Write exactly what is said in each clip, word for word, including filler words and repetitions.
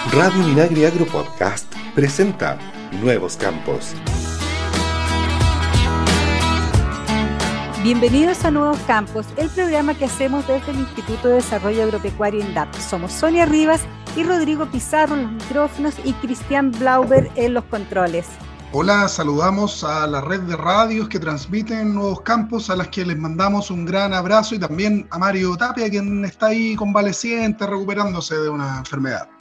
Radio Minagri Agro Podcast presenta Nuevos Campos. Bienvenidos a Nuevos Campos, el programa que hacemos desde el Instituto de Desarrollo Agropecuario INDAP. Somos Sonia Rivas y Rodrigo Pizarro en los micrófonos y Cristian Blauber en los controles. Hola, saludamos a la red de radios que transmiten Nuevos Campos, a las que les mandamos un gran abrazo, y también a Mario Tapia, quien está ahí convaleciente, recuperándose de una enfermedad.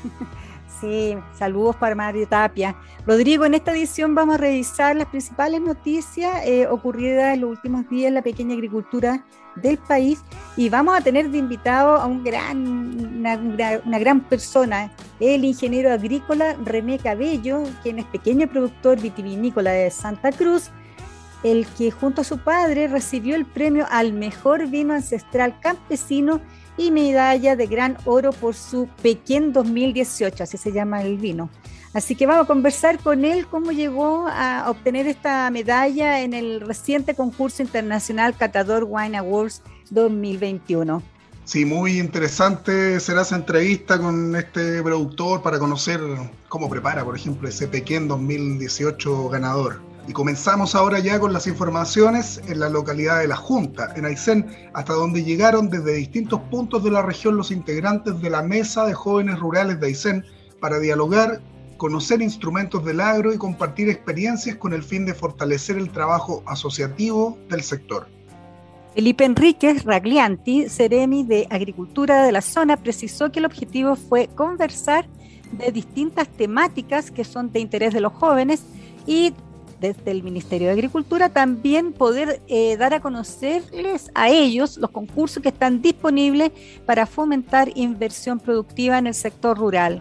Sí, saludos para Mario Tapia. Rodrigo, en esta edición vamos a revisar las principales noticias eh, ocurridas en los últimos días en la pequeña agricultura del país, y vamos a tener de invitado a un gran, una, una, una gran persona, el ingeniero agrícola René Cabello, quien es pequeño productor vitivinícola de Santa Cruz, el que junto a su padre recibió el premio al mejor vino ancestral campesino y medalla de gran oro por su Pequén dos mil dieciocho, así se llama el vino. Así que vamos a conversar con él cómo llegó a obtener esta medalla en el reciente concurso internacional Catador Wine Awards dos mil veintiuno. Sí, muy interesante será esa entrevista con este productor para conocer cómo prepara, por ejemplo, ese Pequén dos mil dieciocho ganador. Y comenzamos ahora ya con las informaciones en la localidad de La Junta, en Aysén, hasta donde llegaron desde distintos puntos de la región los integrantes de la Mesa de Jóvenes Rurales de Aysén para dialogar, conocer instrumentos del agro y compartir experiencias con el fin de fortalecer el trabajo asociativo del sector. Felipe Enríquez Raglianti, Ceremi de Agricultura de la zona, precisó que el objetivo fue conversar de distintas temáticas que son de interés de los jóvenes y desde el Ministerio de Agricultura también poder eh, dar a conocerles a ellos los concursos que están disponibles para fomentar inversión productiva en el sector rural.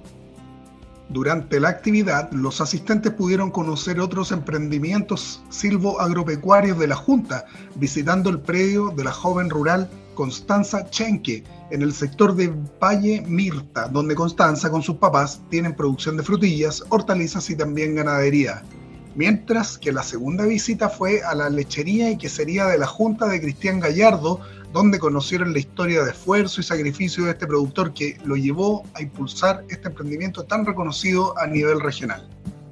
Durante la actividad, los asistentes pudieron conocer otros emprendimientos silvoagropecuarios de la Junta, visitando el predio de la joven rural Constanza Chenque, en el sector de Valle Mirta, donde Constanza con sus papás tienen producción de frutillas, hortalizas y también ganadería. Mientras que la segunda visita fue a la lechería y quesería de la Junta de Cristian Gallardo, donde conocieron la historia de esfuerzo y sacrificio de este productor que lo llevó a impulsar este emprendimiento tan reconocido a nivel regional.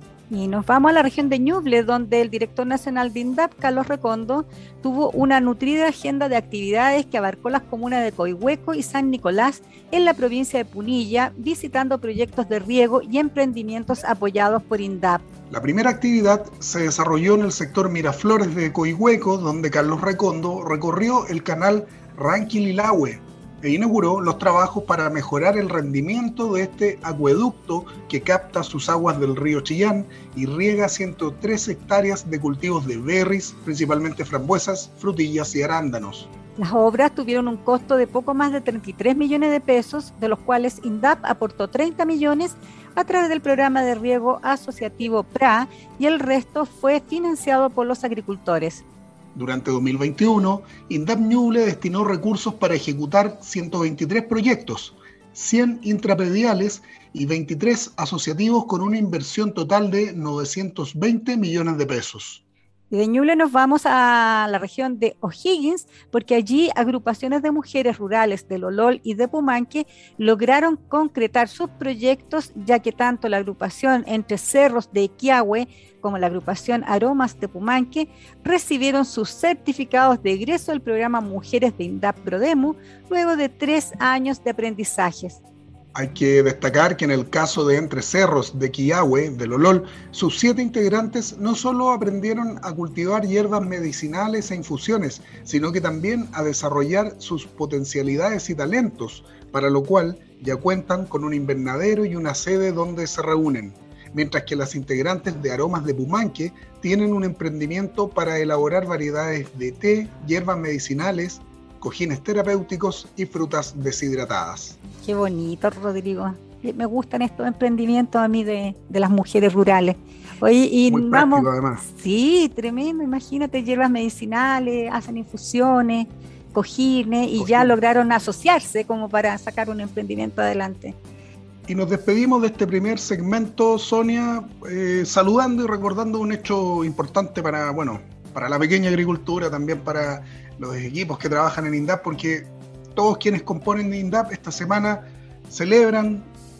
Y nos vamos a la región de Ñuble, donde el director nacional de INDAP, Carlos Recondo, tuvo una nutrida agenda de actividades que abarcó las comunas de Coihueco y San Nicolás en la provincia de Punilla, visitando proyectos de riego y emprendimientos apoyados por INDAP. La primera actividad se desarrolló en el sector Miraflores de Coihueco, donde Carlos Recondo recorrió el canal Ranquililahue e inauguró los trabajos para mejorar el rendimiento de este acueducto que capta sus aguas del río Chillán y riega ciento tres hectáreas de cultivos de berries, principalmente frambuesas, frutillas y arándanos. Las obras tuvieron un costo de poco más de treinta y tres millones de pesos, de los cuales INDAP aportó treinta millones a través del programa de riego asociativo P R A, y el resto fue financiado por los agricultores. Durante dos mil veintiuno, INDAP Ñuble destinó recursos para ejecutar ciento veintitrés proyectos, cien intraprediales y veintitrés asociativos con una inversión total de novecientos veinte millones de pesos. Y de Ñuble nos vamos a la región de O'Higgins, porque allí agrupaciones de mujeres rurales de Lolol y de Pumanque lograron concretar sus proyectos, ya que tanto la agrupación Entre Cerros de Equiahue como la agrupación Aromas de Pumanque recibieron sus certificados de egreso del programa Mujeres de INDAP Prodemu luego de tres años de aprendizajes. Hay que destacar que en el caso de Entre Cerros de Equiahue, de Lolol, sus siete integrantes no solo aprendieron a cultivar hierbas medicinales e infusiones, sino que también a desarrollar sus potencialidades y talentos, para lo cual ya cuentan con un invernadero y una sede donde se reúnen. Mientras que las integrantes de Aromas de Pumanque tienen un emprendimiento para elaborar variedades de té, hierbas medicinales, cojines terapéuticos y frutas deshidratadas. Qué bonito, Rodrigo. Me gustan estos emprendimientos a mí de, de las mujeres rurales. Oye, y muy vamos, práctico además. Sí, tremendo. Imagínate, hierbas medicinales, hacen infusiones, cojines, y Cojines. Ya lograron asociarse como para sacar un emprendimiento adelante. Y nos despedimos de este primer segmento, Sonia, eh, saludando y recordando un hecho importante para, bueno, para la pequeña agricultura, también para los equipos que trabajan en INDAP, porque todos quienes componen INDAP esta semana celebran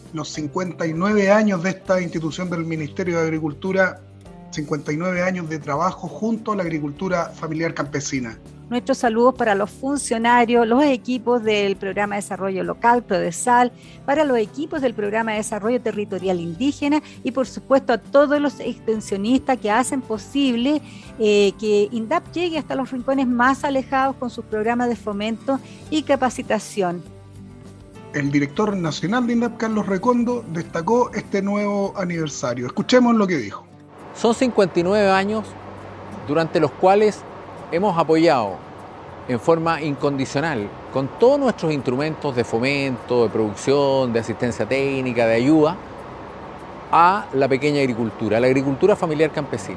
los cincuenta y nueve años de esta institución del Ministerio de Agricultura, cincuenta y nueve años de trabajo junto a la agricultura familiar campesina. Nuestros saludos para los funcionarios, los equipos del Programa de Desarrollo Local, PRODESAL, para los equipos del Programa de Desarrollo Territorial Indígena y por supuesto a todos los extensionistas que hacen posible eh, que INDAP llegue hasta los rincones más alejados con sus programas de fomento y capacitación. El director nacional de INDAP, Carlos Recondo, destacó este nuevo aniversario. Escuchemos lo que dijo. Son cincuenta y nueve años durante los cuales hemos apoyado en forma incondicional, con todos nuestros instrumentos de fomento, de producción, de asistencia técnica, de ayuda, a la pequeña agricultura, a la agricultura familiar campesina,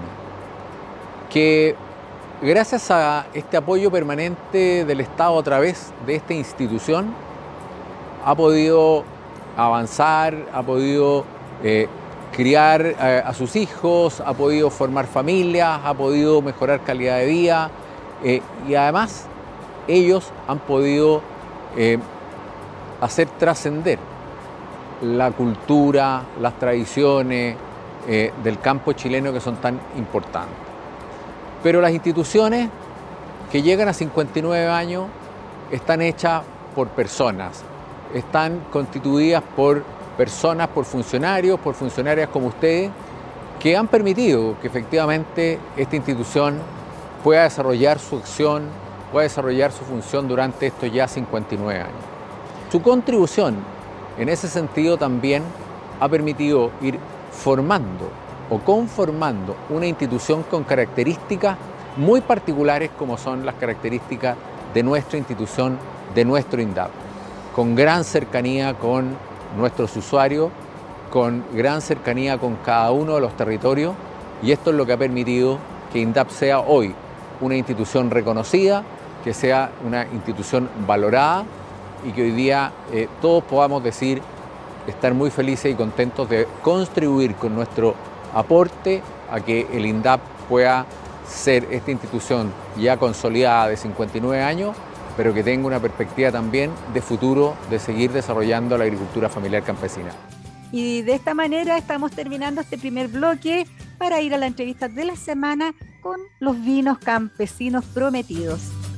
que gracias a este apoyo permanente del Estado a través de esta institución, ha podido avanzar, ha podido eh, criar eh, a sus hijos, ha podido formar familias, ha podido mejorar calidad de vida, Eh, y además ellos han podido eh, hacer trascender la cultura, las tradiciones eh, del campo chileno que son tan importantes. Pero las instituciones que llegan a cincuenta y nueve años están hechas por personas, están constituidas por personas, por funcionarios, por funcionarias como ustedes, que han permitido que efectivamente esta institución pueda desarrollar su acción, pueda desarrollar su función durante estos ya cincuenta y nueve años. Su contribución en ese sentido también ha permitido ir formando o conformando una institución con características muy particulares como son las características de nuestra institución, de nuestro INDAP, con gran cercanía con nuestros usuarios, con gran cercanía con cada uno de los territorios, y esto es lo que ha permitido que INDAP sea hoy una institución reconocida, que sea una institución valorada y que hoy día eh, todos podamos decir estar muy felices y contentos de contribuir con nuestro aporte a que el INDAP pueda ser esta institución ya consolidada de cincuenta y nueve años, pero que tenga una perspectiva también de futuro de seguir desarrollando la agricultura familiar campesina. Y de esta manera estamos terminando este primer bloque para ir a la entrevista de la semana con los vinos campesinos prometidos.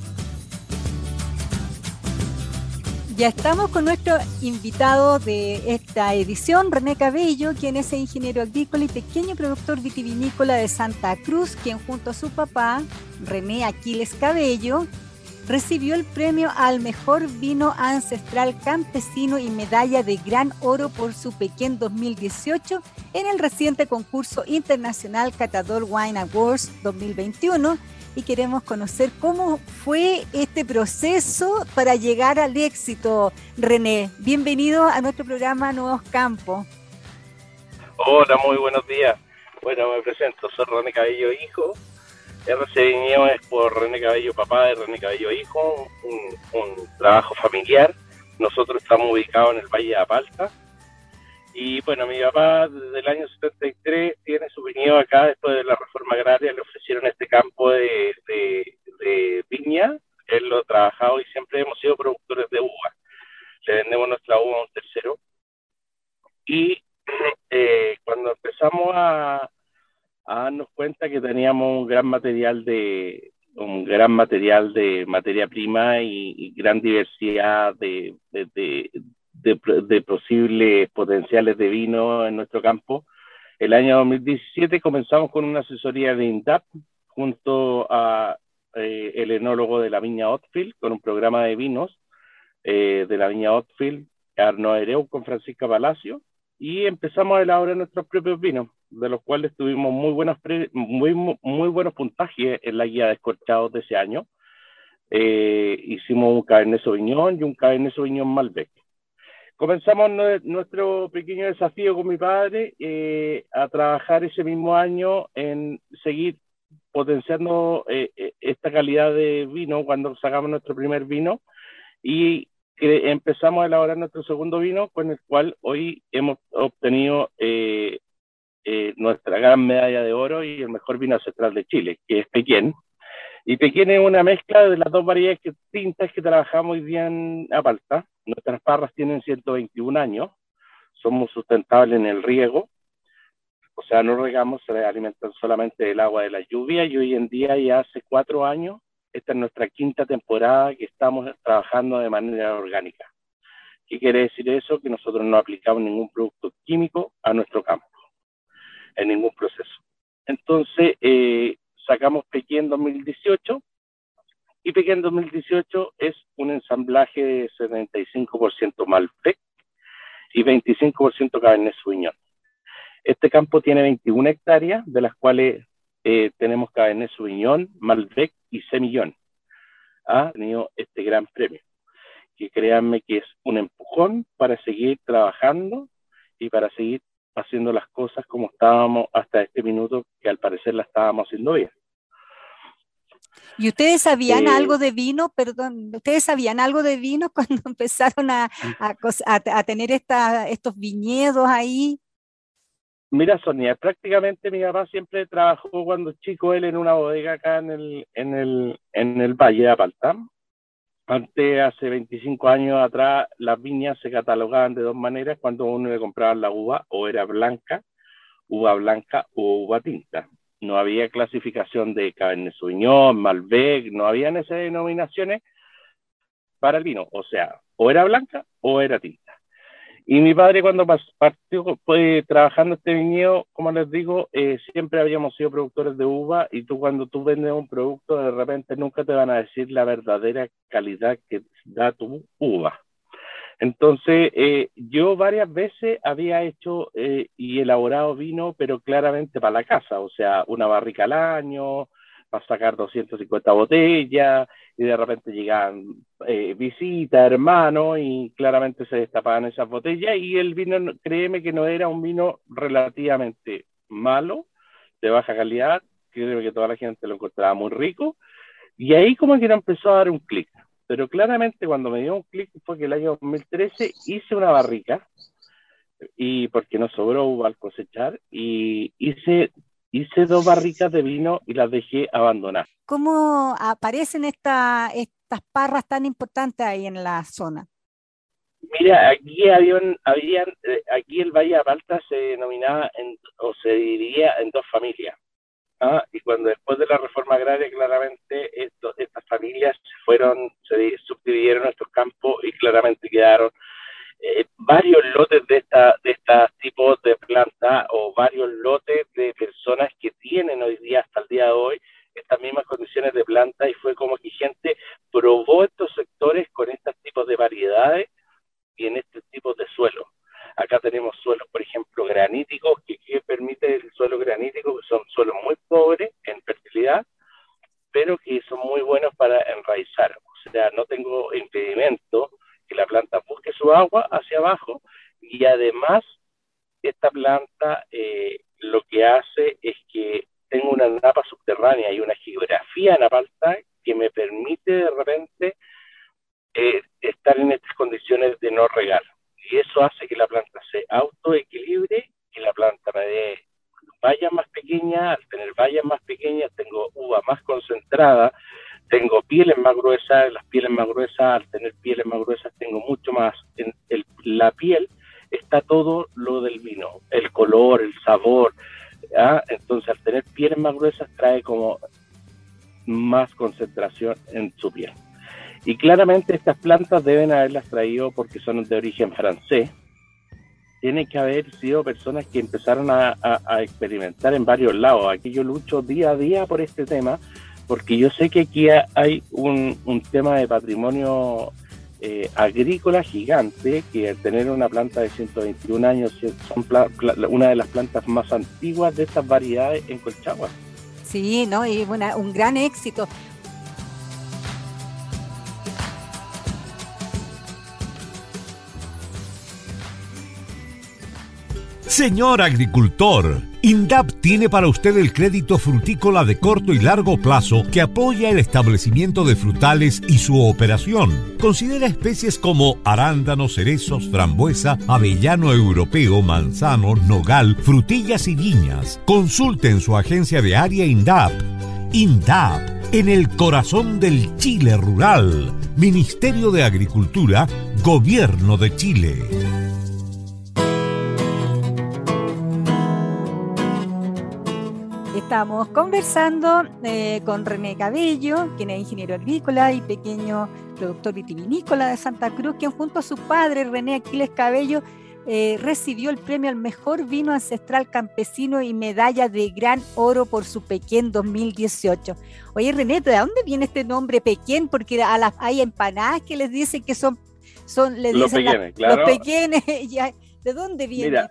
Ya estamos con nuestro invitado de esta edición, René Cabello, quien es ingeniero agrícola y pequeño productor vitivinícola de Santa Cruz, quien junto a su papá, René Aquiles Cabello, recibió el premio al mejor vino ancestral campesino y medalla de Gran Oro por su Pequén dos mil dieciocho en el reciente concurso internacional Catador Wine Awards dos mil veintiuno, y queremos conocer cómo fue este proceso para llegar al éxito. René, bienvenido a nuestro programa Nuevos Campos. Hola, muy buenos días. Bueno, me presento, soy René Cabello hijo. R C mío es por René Cabello papá y René Cabello hijo, un, un trabajo familiar. Nosotros estamos ubicados en el Valle de Apalta. Y bueno, mi papá desde el año setenta y tres tiene su viñedo acá. Después de la reforma agraria le ofrecieron este campo de, de, de viña. Él lo ha trabajado y siempre hemos sido productores de uva. Le vendemos nuestra uva a un tercero. Y eh, cuando empezamos a a darnos cuenta que teníamos un gran material de un gran material de materia prima y, y gran diversidad de, de, de, de, de posibles potenciales de vino en nuestro campo. El año dos mil diecisiete comenzamos con una asesoría de INDAP junto a eh, el enólogo de la viña Otfield, con un programa de vinos eh, de la viña Otfield, Arno Ereu, con Francisca Palacio, y empezamos a elaborar nuestros propios vinos, de los cuales tuvimos muy buenos, pre, muy, muy buenos puntajes en la guía de escorchados de ese año. Eh, hicimos un Cabernet Sauvignon y un Cabernet Sauvignon Malbec. Comenzamos no, nuestro pequeño desafío con mi padre eh, a trabajar ese mismo año en seguir potenciando eh, esta calidad de vino cuando sacamos nuestro primer vino, y que empezamos a elaborar nuestro segundo vino, con el cual hoy hemos obtenido eh, eh, nuestra gran medalla de oro y el mejor vino ancestral de Chile, que es Pequén. Y Pequén es una mezcla de las dos variedades que, tintas que trabajamos hoy día en Apalta. Nuestras parras tienen ciento veintiún años, somos sustentables en el riego, o sea, no regamos, se alimentan solamente del agua de la lluvia, y hoy en día, ya hace cuatro años, esta es nuestra quinta temporada que estamos trabajando de manera orgánica. ¿Qué quiere decir eso? Que nosotros no aplicamos ningún producto químico a nuestro campo, en ningún proceso. Entonces, eh, sacamos Pequé en dos mil dieciocho, y Pequé en dos mil dieciocho es un ensamblaje de setenta y cinco por ciento Malbec y veinticinco por ciento Cabernet Sauvignon. Este campo tiene veintiuna hectáreas, de las cuales eh, tenemos Cabernet Sauvignon, Malbec y Semillón. Ha tenido este gran premio, que créanme que es un empujón para seguir trabajando y para seguir haciendo las cosas como estábamos hasta este minuto, que al parecer la estábamos haciendo bien. ¿Y ustedes sabían Eh, algo de vino? Perdón, ¿ustedes sabían algo de vino cuando empezaron a, a, cos- a- a tener esta, estos viñedos ahí? Mira, Sonia, prácticamente mi papá siempre trabajó cuando chico, él en una bodega acá en el, en el, en el Valle de Apaltán. Antes, hace veinticinco años atrás, las viñas se catalogaban de dos maneras cuando uno le compraba la uva, o era blanca, uva blanca o uva tinta. No había clasificación de Cabernet Sauvignon, Malbec, no habían esas denominaciones para el vino, o sea, o era blanca o era tinta. Y mi padre, cuando partió pues, trabajando este viñedo, como les digo, eh, siempre habíamos sido productores de uva, y tú cuando tú vendes un producto, de repente nunca te van a decir la verdadera calidad que da tu uva. Entonces, eh, yo varias veces había hecho eh, y elaborado vino, pero claramente para la casa, o sea, una barrica al año, para sacar doscientas cincuenta botellas, y de repente llegaban eh, visitas, hermanos, y claramente se destapaban esas botellas, y el vino, créeme que no era un vino relativamente malo, de baja calidad, creo que toda la gente lo encontraba muy rico, y ahí como que no empezó a dar un clic. Pero claramente cuando me dio un clic fue que el año dos mil trece hice una barrica, y porque no sobró uva al cosechar, y hice, hice dos barricas de vino y las dejé abandonar. ¿Cómo aparecen esta, estas parras tan importantes ahí en la zona? Mira, aquí habían, habían eh, aquí el Valle de Apaltán se denominaba en, o se dividía en dos familias. ¿Ah? Y cuando después de la reforma agraria, claramente esto, estas familias se fueron, se subdividieron estos campos, y claramente quedaron eh, varios lotes de esta de estos tipos de plantas, o varios lotes de personas que tienen hoy día, hasta el día de hoy, estas mismas condiciones de planta, y fue como que gente probó estos sectores con estos tipos de variedades y en estos tipos de suelos. Acá tenemos suelos, por ejemplo, graníticos, que, que permite el suelo granítico, que son suelos muy pobres en fertilidad, pero que son muy buenos para enraizar. O sea, no tengo impedimento que la planta busque su agua hacia abajo, y además esta planta eh, lo que hace es que tengo una napa subterránea y una geografía en Apaltán que me permite de repente eh, estar en estas condiciones de no regar. Y eso hace que la planta se autoequilibre, que la planta me dé vallas más pequeñas. Al tener vallas más pequeñas tengo uva más concentrada, tengo pieles más gruesas. Las pieles más gruesas, al tener pieles más gruesas tengo mucho más. En el, la piel está todo lo del vino, el color, el sabor. ¿Ah? Entonces, al tener pieles más gruesas trae como más concentración en su piel. Y claramente estas plantas deben haberlas traído porque son de origen francés. Tienen que haber sido personas que empezaron a, a, a experimentar en varios lados. Aquí yo lucho día a día por este tema, porque yo sé que aquí hay un, un tema de patrimonio eh, agrícola gigante, que al tener una planta de ciento veintiún años son pla, pla, una de las plantas más antiguas de estas variedades en Colchagua. Sí, ¿no? Y una, un gran éxito. Señor agricultor, INDAP tiene para usted el crédito frutícola de corto y largo plazo que apoya el establecimiento de frutales y su operación. Considera especies como arándanos, cerezos, frambuesa, avellano europeo, manzano, nogal, frutillas y viñas. Consulte en su agencia de área INDAP. INDAP, en el corazón del Chile rural. Ministerio de Agricultura, Gobierno de Chile. Estamos conversando eh, con René Cabello, quien es ingeniero agrícola y pequeño productor vitivinícola de Santa Cruz, quien junto a su padre, René Aquiles Cabello, eh, recibió el premio al mejor vino ancestral campesino y medalla de gran oro por su Pequén dos mil dieciocho. Oye, René, ¿de dónde viene este nombre Pequén? Porque a las, hay empanadas que les dicen que son, son les los dicen pequeños, la, claro. Los pequeños. ¿De dónde viene? Mira,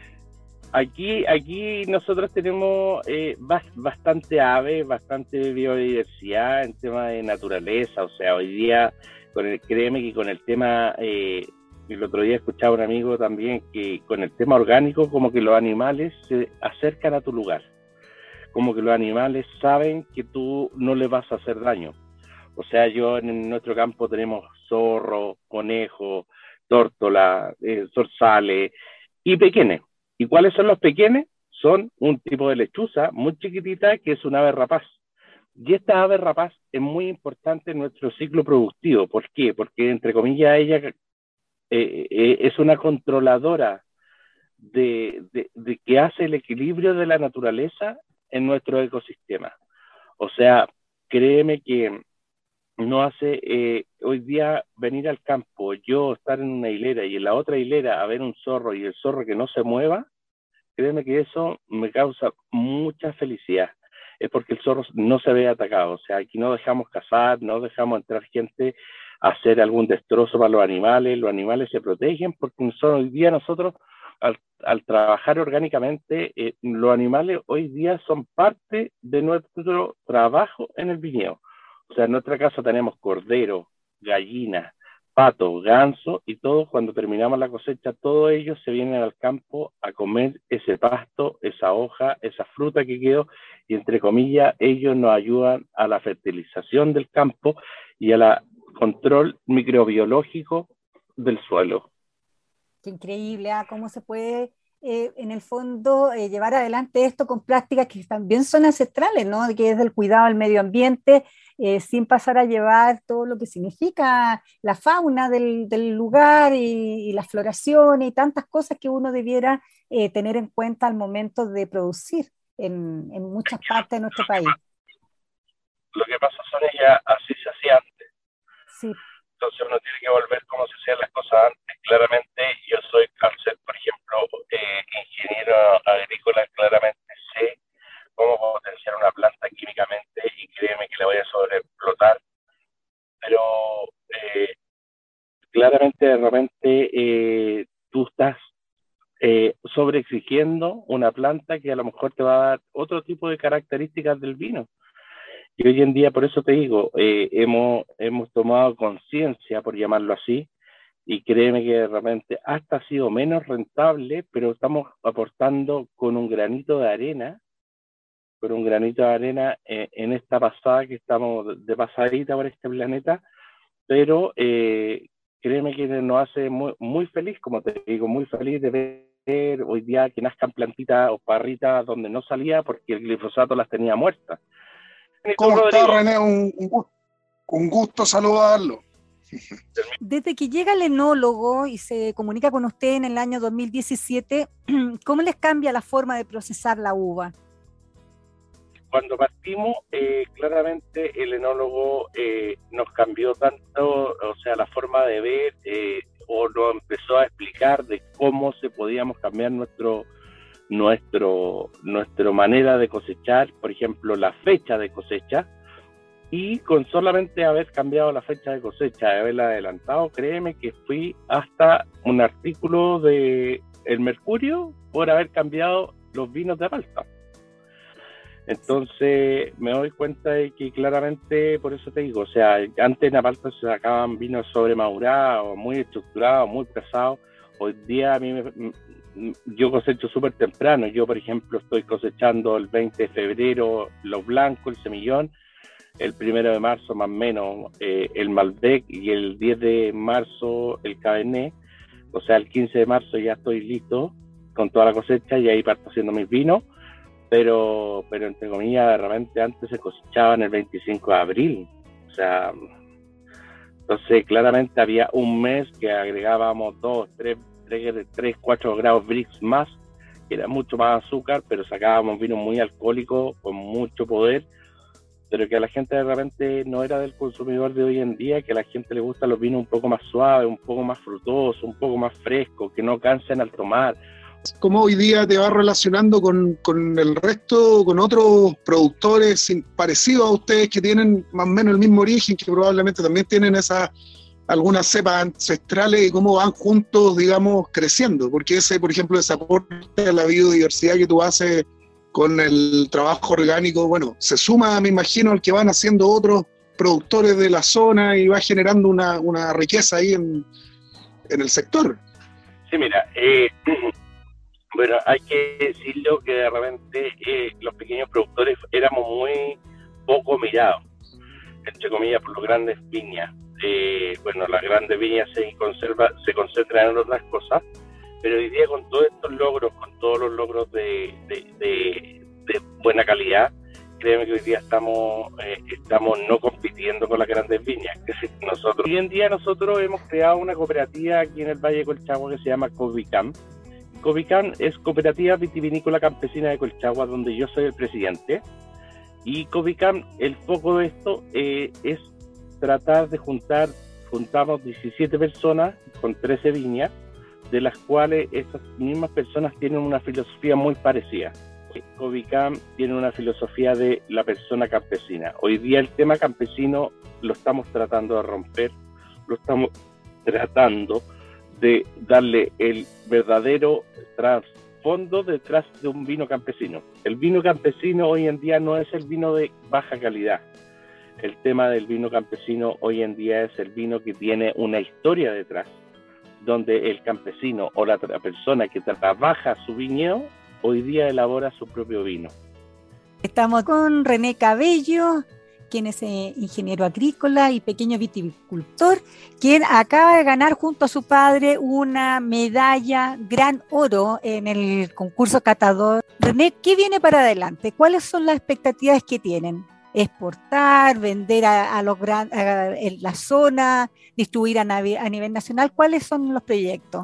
Aquí, aquí nosotros tenemos eh, bastante ave, bastante biodiversidad en tema de naturaleza. O sea, hoy día, con el, créeme que con el tema, eh, el otro día escuchaba a un amigo también que con el tema orgánico, como que los animales se acercan a tu lugar. Como que los animales saben que tú no les vas a hacer daño. O sea, yo en nuestro campo tenemos zorro, conejo, tórtola, eh, zorzales y pequeños. ¿Y cuáles son los pequeños? Son un tipo de lechuza muy chiquitita que es una ave rapaz. Y esta ave rapaz es muy importante en nuestro ciclo productivo. ¿Por qué? Porque, entre comillas, ella eh, eh, es una controladora de, de, de que hace el equilibrio de la naturaleza en nuestro ecosistema. O sea, créeme que no hace eh, hoy día venir al campo, yo estar en una hilera y en la otra hilera a ver un zorro y el zorro que no se mueva, créeme que eso me causa mucha felicidad. Es porque el zorro no se ve atacado. O sea, aquí no dejamos cazar, no dejamos entrar gente a hacer algún destrozo para los animales. Los animales se protegen porque nosotros, hoy día nosotros, al, al trabajar orgánicamente, eh, los animales hoy día son parte de nuestro trabajo en el viñedo. O sea, en nuestra casa tenemos cordero, gallina, pato, ganso, y todos cuando terminamos la cosecha, todos ellos se vienen al campo a comer ese pasto, esa hoja, esa fruta que quedó, y entre comillas, ellos nos ayudan a la fertilización del campo y al control microbiológico del suelo. Qué increíble, ¿eh? Cómo se puede... Eh, en el fondo, eh, llevar adelante esto con prácticas que también son ancestrales, ¿no? Que es el cuidado del medio ambiente, eh, sin pasar a llevar todo lo que significa la fauna del, del lugar y, y las floraciones y tantas cosas que uno debiera eh, tener en cuenta al momento de producir en, en muchas partes de nuestro país. Lo que pasa, Sonia, así se hacía antes. Sí. Entonces uno tiene que volver como se hacían las cosas antes. Claramente yo soy, al ser, por ejemplo, eh, ingeniero agrícola, claramente sé cómo potenciar una planta químicamente y créeme que la voy a sobreexplotar. Pero eh, claramente de repente eh, tú estás eh, sobreexigiendo una planta que a lo mejor te va a dar otro tipo de características del vino. Y hoy en día, por eso te digo, eh, hemos, hemos tomado conciencia, por llamarlo así, y créeme que de repente hasta ha sido menos rentable, pero estamos aportando con un granito de arena, con un granito de arena eh, en esta pasada que estamos de pasadita por este planeta, pero eh, créeme que nos hace muy, muy feliz, como te digo, muy feliz de ver hoy día que nazcan plantitas o parritas donde no salía porque el glifosato las tenía muertas. ¿Cómo está, René? Un, un, gusto, un gusto saludarlo. Desde que llega el enólogo y se comunica con usted en el año dos mil diecisiete, ¿cómo les cambia la forma de procesar la uva? Cuando partimos, eh, claramente el enólogo eh, nos cambió tanto, o sea, la forma de ver, eh, o nos empezó a explicar de cómo se podíamos cambiar nuestro nuestro nuestra manera de cosechar, por ejemplo, la fecha de cosecha, y con solamente haber cambiado la fecha de cosecha, de haberla adelantado, créeme que fui hasta un artículo de El Mercurio por haber cambiado los vinos de Malta. Entonces me doy cuenta de que claramente, por eso te digo, o sea, antes en la Malta se sacaban vinos sobremadurados, muy estructurados, muy pesados. Hoy día a mí me, yo cosecho súper temprano. Yo, por ejemplo, estoy cosechando el veinte de febrero los blancos, el semillón, el primero de marzo más o menos eh, el Malbec y el diez de marzo el Cabernet. O sea, el quince de marzo ya estoy listo con toda la cosecha y ahí parto haciendo mis vinos. Pero, pero entre comillas, de repente antes se cosechaban el veinticinco de abril. O sea, entonces claramente había un mes que agregábamos dos, tres, tres, tres cuatro grados Brix más que era mucho más azúcar, pero sacábamos vino muy alcohólico, con mucho poder, pero que a la gente de repente no era del consumidor de hoy en día, que a la gente le gustan los vinos un poco más suaves, un poco más frutosos, un poco más frescos, que no cansen al tomar. ¿Cómo hoy día te vas relacionando con, con el resto, con otros productores parecidos a ustedes que tienen más o menos el mismo origen, que probablemente también tienen esas algunas cepas ancestrales, y cómo van juntos, digamos, creciendo? Porque ese, por ejemplo, ese aporte a la biodiversidad que tú haces con el trabajo orgánico, bueno, se suma, me imagino, al que van haciendo otros productores de la zona y va generando una, una riqueza ahí en, en el sector. Sí, mira, eh, bueno, hay que decirlo que de repente eh, los pequeños productores éramos muy poco mirados, entre comillas, por las grandes viñas. Eh, bueno, las grandes viñas se, conserva, se concentran en otras cosas, pero hoy día con todos estos logros, con todos los logros de, de, de, de buena calidad, créeme que hoy día estamos eh, estamos no compitiendo con las grandes viñas. Nosotros, hoy en día nosotros hemos creado una cooperativa aquí en el Valle de Colchagua que se llama Covicam. Covicam es Cooperativa Vitivinícola Campesina de Colchagua, donde yo soy el presidente. Y Covicam, el foco de esto eh, es tratar de juntar, juntamos diecisiete personas con trece viñas, de las cuales esas mismas personas tienen una filosofía muy parecida. Covicam tiene una filosofía de la persona campesina. Hoy día el tema campesino lo estamos tratando de romper, lo estamos tratando de darle el verdadero trasfondo detrás de un vino campesino. El vino campesino hoy en día no es el vino de baja calidad. El tema del vino campesino hoy en día es el vino que tiene una historia detrás, donde el campesino o la persona que trabaja su viñedo hoy día elabora su propio vino. Estamos con René Cabello, quien es eh, ingeniero agrícola y pequeño viticultor, quien acaba de ganar junto a su padre una medalla Gran Oro en el concurso Catador. René, ¿qué viene para adelante? ¿Cuáles son las expectativas que tienen? ¿Exportar, vender a, a los gran, a, en la zona, distribuir a, navi, a nivel nacional? ¿Cuáles son los proyectos?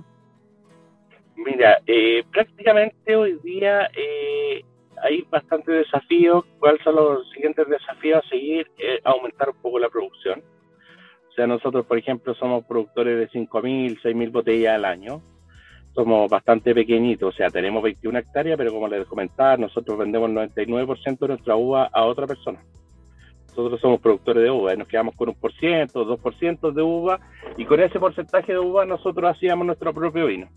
Mira, eh, prácticamente hoy día eh, hay bastantes desafíos. ¿Cuáles son los siguientes desafíos a seguir? Eh, aumentar un poco la producción. O sea, nosotros, por ejemplo, somos productores de cinco mil, seis mil botellas al año. Somos bastante pequeñitos, o sea, tenemos veintiuna hectáreas, pero como les comentaba, nosotros vendemos el noventa y nueve por ciento de nuestra uva a otra persona. Nosotros somos productores de uva y nos quedamos con un por ciento, dos por ciento de uva, y con ese porcentaje de uva nosotros hacíamos nuestro propio vino.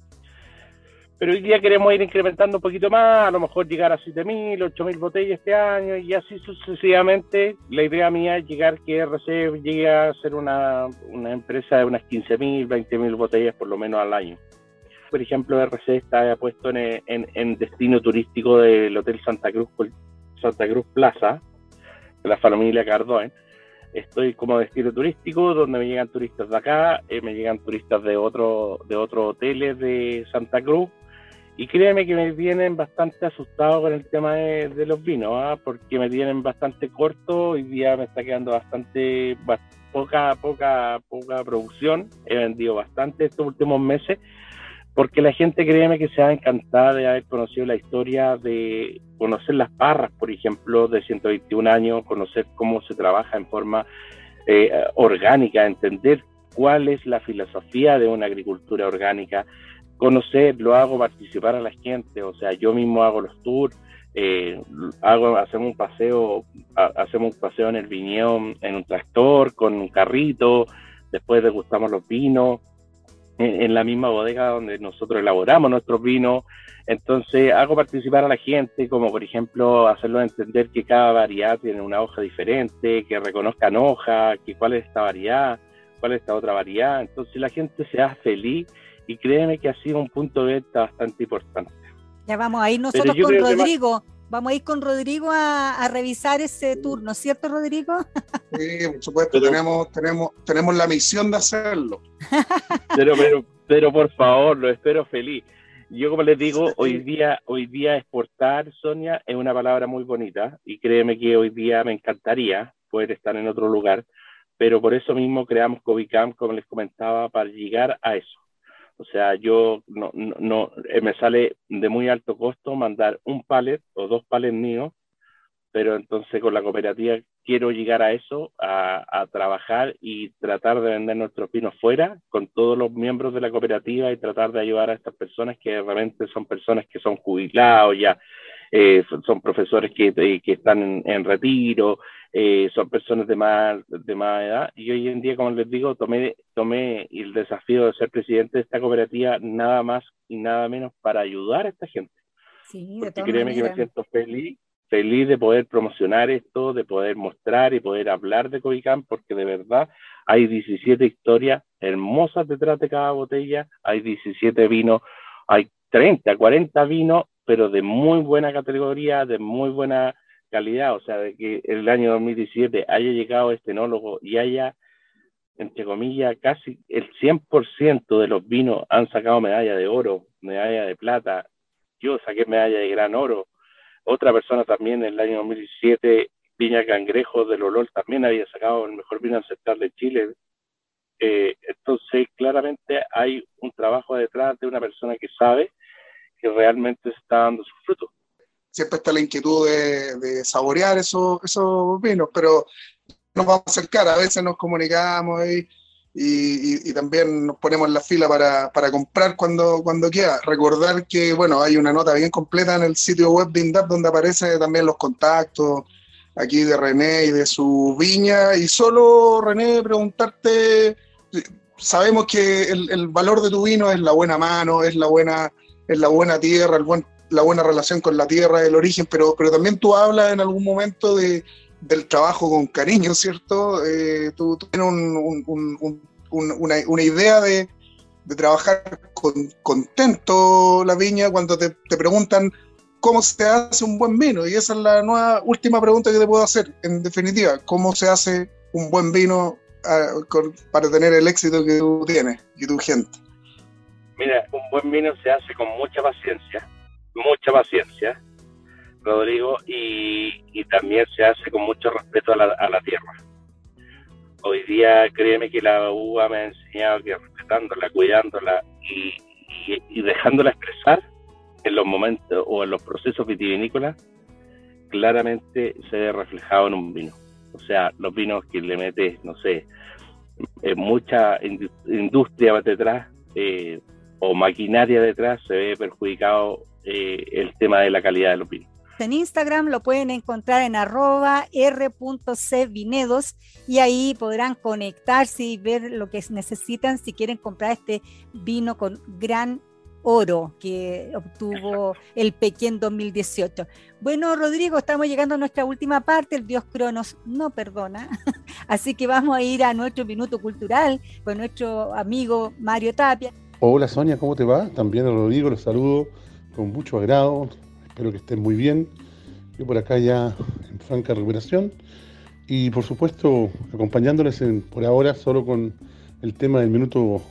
Pero hoy día queremos ir incrementando un poquito más, a lo mejor llegar a siete mil, ocho mil botellas este año, y así sucesivamente. La idea mía es llegar que R C llegue a ser una, una empresa de unas quince mil, veinte mil botellas por lo menos al año. Por ejemplo, R C está puesto en, en, en destino turístico del Hotel Santa Cruz, Santa Cruz Plaza, de la familia Cardone. Estoy como destino turístico, donde me llegan turistas de acá, eh, me llegan turistas de otro, de otros hoteles de Santa Cruz, y créeme que me vienen bastante asustado con el tema de, de los vinos, ¿eh? Porque me tienen bastante corto. Hoy día me está quedando bastante, bastante poca, poca, poca producción. He vendido bastante estos últimos meses, porque la gente, créeme, que se va a encantar de haber conocido la historia, de conocer las parras, por ejemplo, de ciento veintiún años, conocer cómo se trabaja en forma eh, orgánica, entender cuál es la filosofía de una agricultura orgánica, conocer, lo hago participar a la gente, o sea, yo mismo hago los tours, eh, hago, hacemos un paseo, hacemos un paseo en el viñedo, en un tractor, con un carrito, después degustamos los vinos, en la misma bodega donde nosotros elaboramos nuestros vinos. Entonces hago participar a la gente, como por ejemplo hacerlo entender que cada variedad tiene una hoja diferente, que reconozcan hoja, que cuál es esta variedad, cuál es esta otra variedad. Entonces la gente se hace feliz, y créeme que ha sido un punto de vista bastante importante. Ya vamos a ir nosotros con Rodrigo, vamos a ir con Rodrigo a, a revisar ese turno, ¿cierto, Rodrigo? Sí, por supuesto, pero, tenemos, tenemos, tenemos la misión de hacerlo. Pero, pero, pero por favor, lo espero feliz. Yo, como les digo, hoy día, hoy día exportar, Sonia, es una palabra muy bonita, y créeme que hoy día me encantaría poder estar en otro lugar, pero por eso mismo creamos Covicam, como les comentaba, para llegar a eso. O sea, yo no, no, no eh, me sale de muy alto costo mandar un pallet o dos pallets míos, pero entonces con la cooperativa quiero llegar a eso, a, a trabajar y tratar de vender nuestros vinos fuera con todos los miembros de la cooperativa y tratar de ayudar a estas personas que realmente son personas que son jubilados ya, eh, son profesores que, que están en, en retiro, eh, son personas de más, de más edad, y hoy en día, como les digo, tomé, tomé el desafío de ser presidente de esta cooperativa nada más y nada menos para ayudar a esta gente. Sí, de Porque todas créeme maneras. que me siento feliz feliz de poder promocionar esto, de poder mostrar y poder hablar de Covicam, porque de verdad hay diecisiete historias hermosas detrás de cada botella, hay diecisiete vinos, hay treinta, cuarenta vinos, pero de muy buena categoría, de muy buena calidad, o sea, de que el año dos mil diecisiete haya llegado este enólogo y haya, entre comillas, casi el cien por ciento de los vinos han sacado medalla de oro, medalla de plata, yo saqué medalla de gran oro. Otra persona también en el año dos mil diecisiete, Viña Cangrejo del Olor, también había sacado el mejor vino ancestral de Chile. Eh, entonces, claramente hay un trabajo detrás de una persona que sabe que realmente se está dando sus frutos. Siempre está la inquietud de, de saborear esos, esos vinos, pero nos vamos a acercar, a veces nos comunicamos y, y, y, y también nos ponemos en la fila para, para comprar cuando, cuando quiera. Recordar que, bueno, hay una nota bien completa en el sitio web de INDAP donde aparece también los contactos aquí de René y de su viña. Y solo, René, preguntarte, sabemos que el, el valor de tu vino es la buena mano, es la buena, es la buena tierra, el buen, la buena relación con la tierra, el origen, pero, pero también tú hablas en algún momento de del trabajo con cariño, ¿cierto? Eh, tú, tú tienes un, un, un, un, una, una idea de, de trabajar con, contento la viña cuando te, te preguntan cómo se hace un buen vino, y esa es la nueva última pregunta que te puedo hacer, en definitiva, ¿cómo se hace un buen vino uh, con, para tener el éxito que tú tienes y tu gente? Mira, un buen vino se hace con mucha paciencia, mucha paciencia, Rodrigo, y, y también se hace con mucho respeto a la, a la tierra. Hoy día, créeme que la uva me ha enseñado que respetándola, cuidándola y, y, y dejándola expresar en los momentos o en los procesos vitivinícolas, claramente se ve reflejado en un vino. O sea, los vinos que le metes, no sé, eh, mucha industria detrás eh, o maquinaria detrás, se ve perjudicado eh, el tema de la calidad de los vinos. En Instagram lo pueden encontrar en arroba r punto c vinedos y ahí podrán conectarse y ver lo que necesitan si quieren comprar este vino con gran oro que obtuvo el Pekín dos mil dieciocho. Bueno, Rodrigo, estamos llegando a nuestra última parte, el Dios Cronos no perdona, así que vamos a ir a nuestro minuto cultural con nuestro amigo Mario Tapia. Hola Sonia, ¿cómo te va? También a Rodrigo los saludo con mucho agrado. Espero que estén muy bien. Yo por acá ya en franca recuperación y por supuesto acompañándoles en, por ahora solo con el tema del minuto,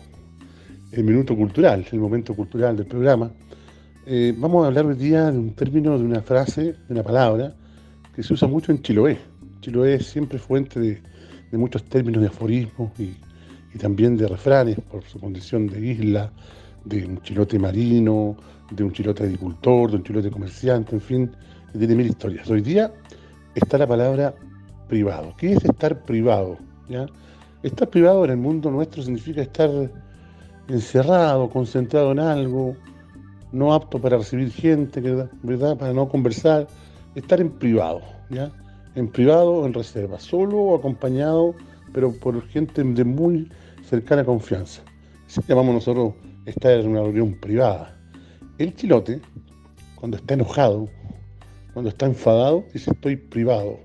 el minuto cultural, el momento cultural del programa. Eh, vamos a hablar hoy día de un término, de una frase, de una palabra que se usa mucho en Chiloé. Chiloé es siempre fuente de, de muchos términos de aforismos y, y también de refranes por su condición de isla, de un chilote marino, de un chilote agricultor, de un chilote comerciante, en fin, que tiene mil historias. Hoy día está la palabra privado. ¿Qué es estar privado? ¿Ya? Estar privado en el mundo nuestro significa estar encerrado, concentrado en algo, no apto para recibir gente, ¿verdad? Para no conversar, estar en privado, ¿ya? En privado, en reserva, solo o acompañado, pero por gente de muy cercana confianza. Así llamamos nosotros estar en una reunión privada. El chilote, cuando está enojado, cuando está enfadado, dice estoy privado.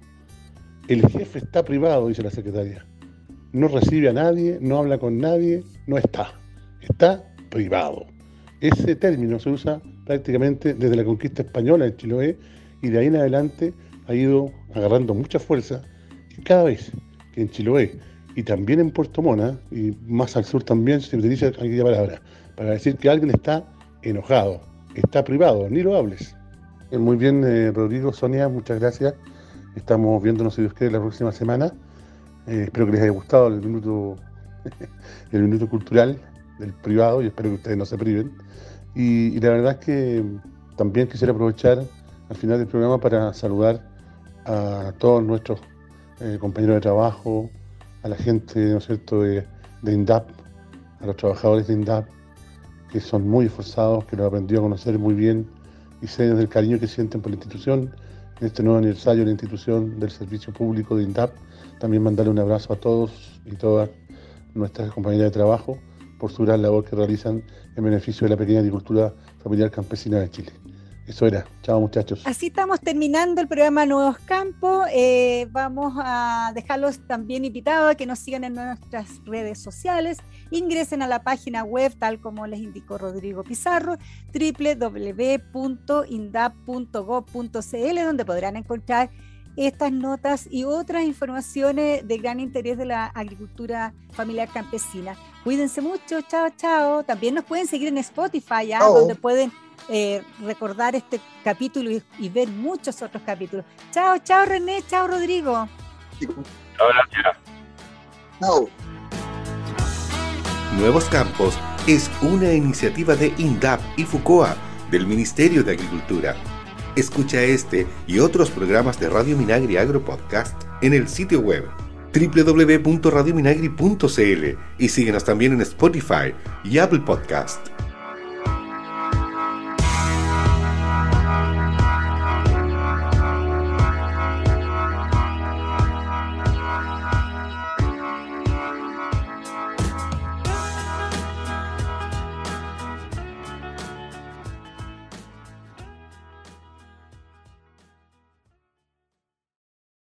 El jefe está privado, dice la secretaria. No recibe a nadie, no habla con nadie, no está. Está privado. Ese término se usa prácticamente desde la conquista española en Chiloé y de ahí en adelante ha ido agarrando mucha fuerza y cada vez que en Chiloé y también en Puerto Montt y más al sur también se utiliza aquella palabra para decir que alguien está enojado, está privado, ni lo hables. Muy bien, eh, Rodrigo, Sonia, muchas gracias. Estamos viéndonos, si Dios quiere, la próxima semana. Eh, espero que les haya gustado el minuto, el minuto cultural. del privado, y espero que ustedes no se priven. Y, y la verdad es que también quisiera aprovechar al final del programa para saludar a todos nuestros eh, compañeros de trabajo, a la gente, ¿no es cierto?, de, de INDAP, a los trabajadores de INDAP, que son muy esforzados, que los he aprendido a conocer muy bien y sé del cariño que sienten por la institución, en este nuevo aniversario de la institución del servicio público de INDAP. También mandarle un abrazo a todos y todas nuestras compañeras de trabajo por su gran labor que realizan en beneficio de la pequeña agricultura familiar campesina de Chile. Eso era. Chao, muchachos. Así estamos terminando el programa Nuevos Campos. Eh, vamos a dejarlos también invitados a que nos sigan en nuestras redes sociales. Ingresen a la página web, tal como les indicó Rodrigo Pizarro, doble u doble u doble u punto indap punto gob punto c l, donde podrán encontrar estas notas y otras informaciones de gran interés de la agricultura familiar campesina. Cuídense mucho. Chao, chao. También nos pueden seguir en Spotify, ¿ya? Chao. Donde pueden Eh, recordar este capítulo y, y ver muchos otros capítulos. Chao, chao René, chao Rodrigo. Gracias. Chao. Nuevos Campos es una iniciativa de INDAP y FUCOA del Ministerio de Agricultura. Escucha este y otros programas de Radio Minagri Agro Podcast en el sitio web doble u doble u doble u punto radio minagri punto c l y síguenos también en Spotify y Apple Podcast.